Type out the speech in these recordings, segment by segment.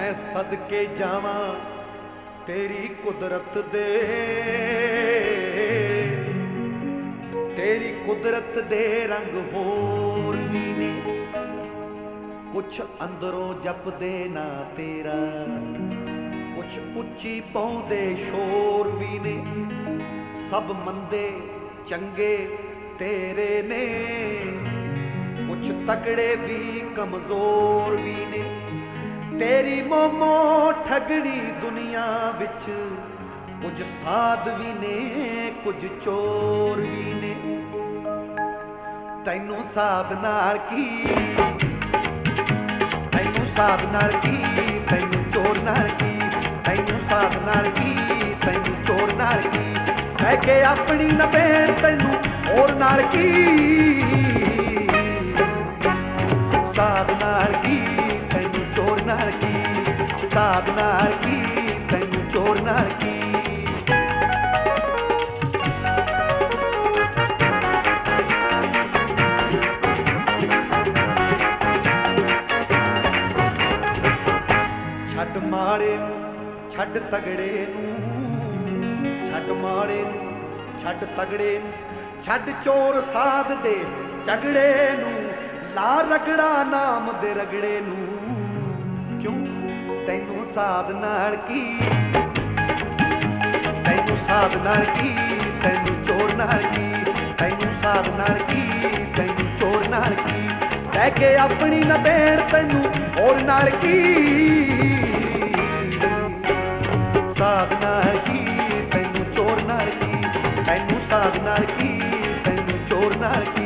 मैं सदके जावा तेरी कुदरत दे, तेरी कुदरत दे रंग होर भी ने, कुछ अंदरों जपदे ना तेरा, कुछ उच्ची पाउंदे शोर भी ने। सब मंदे चंगे तेरे ने, कुछ तगड़े भी कमजोर भी ने। तेरी मोमो ठगनी दुनिया विच, कुछ साध भी ने कुछ चोर भी ने। तैनू साध नाल की, तैनू साध नाल की, तैनू चोर नाल की, तैनू साध नाल की, तैनू चोर नाल की। लैके अपनी नबेड़ तैनू होर नाल की, साध नाल की तैनू चोर नाल की, साध नाल की तैनू चोर नाल की। छड्ड माड़े छड्ड तगड़े नूं, छड्ड माड़े छड्ड तगड़े, छड्ड चोर साध दे झगड़े नूं, ला रगड़ा नाम दे रगड़े नूं। क्यों तैनू साध नाल की, तैनू साध नाल की, तैनू चोर नाल की, तैनू साध नाल की, तैनू चोर नाल की। लैके अपनी नबेड़ तैनू होर नाल की, साध नाल की तैनू चोर नाल की, तैनू साध नाल की, तैनू चोर नाल की।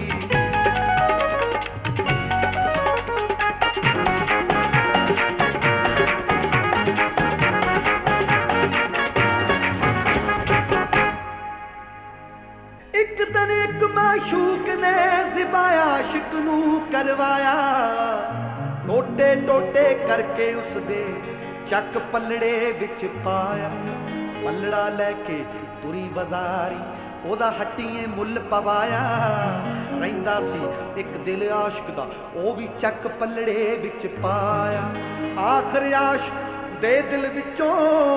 एक दिन एक माशूक ने ज़िबाया आशिक नू करवाया, टोटे टोटे करके उसदे चक पलड़े विच पाया। पलड़ा लैके तुरी बाजारी, ओदा हट्टिए मुल पवाया। रहिंदा सी एक दिल आशिक दा, ओ भी चक पलड़े विच पाया। आखिर आशिक दे दिल विचों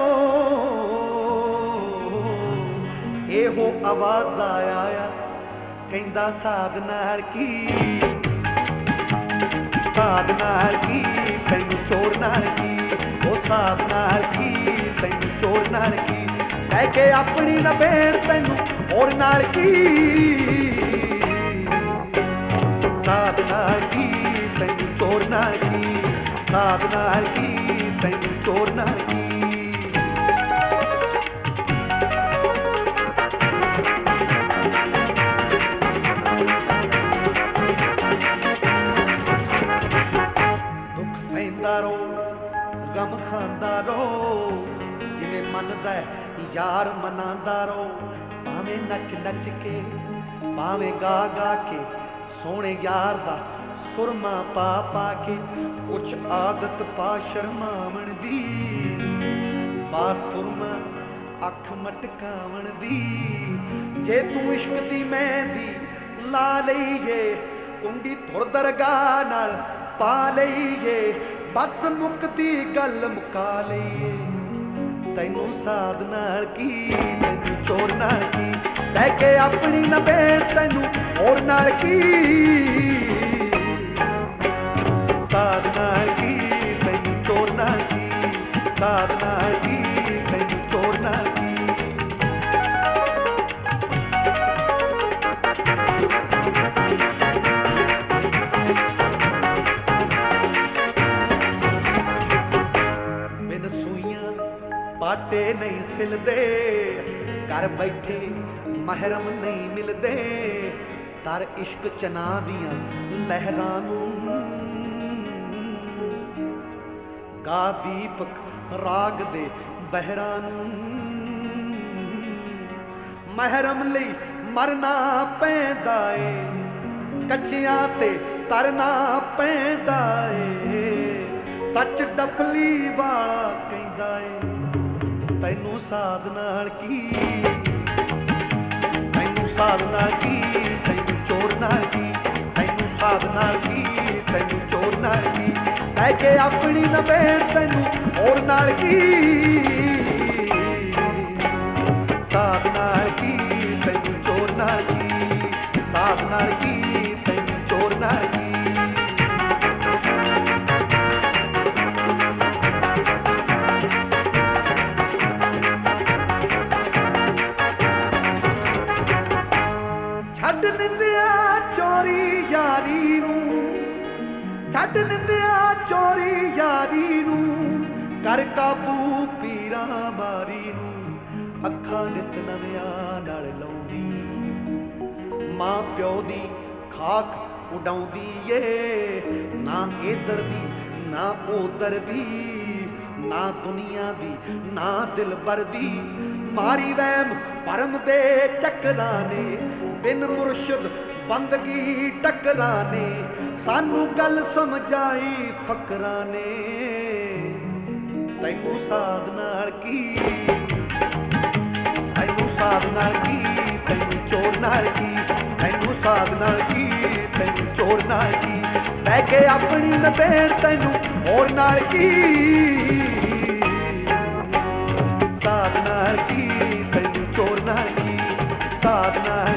एहो आवाज़ आया, कहंदा साध नाल की, साध नाल की तैनू चोर नाल की, ओ साध नाल की तैनू चोर नाल की। लैके अपनी नबेड़ तैनू होर नाल की, साध नाल की तैनू चोर नाल की, साध नाल की तैनू चोर नाल की। गम खांदा रहो जिवें मनदा यार मनांदा रहो, भावें नच नच के भावें गा गा के, सोहणे यार दा सुरमा पा पा के। कुछ आदत पा शर्मावण दी, पा सुरमा अख मटकावण दी। जे तू इश्क दी मेहंदी ला लईए, कुंडी धुर दरगाह नाल पा लईए, बस मुकदी गल मुका लईए। तैनू साध नाल की, तैनू चोर नाल की, लैके अपनी नबेड़ तैनू होर नाल की, साध नाल की तैनू चोर नाल की, साध नाल की तैनू चोर नाल की। बाटे नहीं सिलदे, घर बैठे महरम नहीं मिलदे, तर इश्क चना दियां लहरां नूं। गा दीपक राग दे बहरां नूं, महरम लई मरना पैंदा ए, कच्चियां ते तरना पैंदा ए। सच डफली वाला कहंदा ए, तैनू साध नाल की, तैनू साध नाल की, तैनू चोर नाल की, तैनू साध नाल की, तैनू चोर नाल की। ਬਹਿ ਕੇ ਆਪਣੀ ਨਵੇੜ ਤੈਨੂੰ ਹੋਰ ਨਾਲ ਕੀ ਸਾਧ ਨਾਲ ਕੀ ਤੈਨੂੰ ਚੋਰ ਨਾਲ ਕੀ ਸਾਧ ਨਾਲ ਕੀ ਤੈਨੂੰ ਚੋਰ ਨਾਲ ਕੀ ਛੱਡ ਨਿੰਦਿਆ ਚੋਰੀ ਯਾਰੀ ਨੂੰ ਛੱਡ ਨਿੰਦਿਆ ਚੋਰੀ ਯਾਰੀ ਨੂੰ ਕਰ ਕਾਬੂ ਪੀਰਾਂ ਮਾਰੀ ਨੂੰ ਅੱਖਾਂ ਨਿੱਤ ਨਵਿਆਂ ਨਾਲ ਲਾਉਂਦੀ ਮਾਂ ਪਿਓ ਦੀ ਖਾਕ ਉਡਾਉਂਦੀ ਏ ਨਾ ਇੱਧਰ ਦੀ ਨਾ ਉਧਰ ਦੀ ਨਾ ਦੁਨੀਆ ਦੀ ਨਾ ਦਿਲਬਰ ਦੀ ਮਾਰੀ ਵਹਿਮ ਭਰਮ ਦੇ ਚੱਕਰਾਂ ਨੇ ਬਿਨ ਮੁਰਸ਼ਦ ਬੰਦਗੀ ਟੱਕਰਾਂ ਨੇ ਸਾਨੂੰ ਗੱਲ ਸਮਝਾਈ ਫਕਰਾਂ ਨੇ ਤੈਨੂੰ ਸਾਧ ਨਾਲ ਕੀ ਤੈਨੂੰ ਸਾਧ ਨਾਲ ਕੀ ਤੈਨੂੰ ਚੋਰ ਨਾਲ ਕੀ ਤੈਨੂੰ ਸਾਧ ਨਾਲ ਕੀ ਤੈਨੂੰ ਚੋਰ ਨਾਲ ਕੀ ਬਹਿ ਕੇ ਆਪਣੀ ਨਵੇੜ ਤੈਨੂੰ ਹੋਰ ਨਾਲ ਕੀ ਸਾਧ ਨਾਲ ਕੀ ਤੈਨੂੰ ਚੋਰ ਨਾਲ ਕੀ ਸਾਧ ਨਾਲ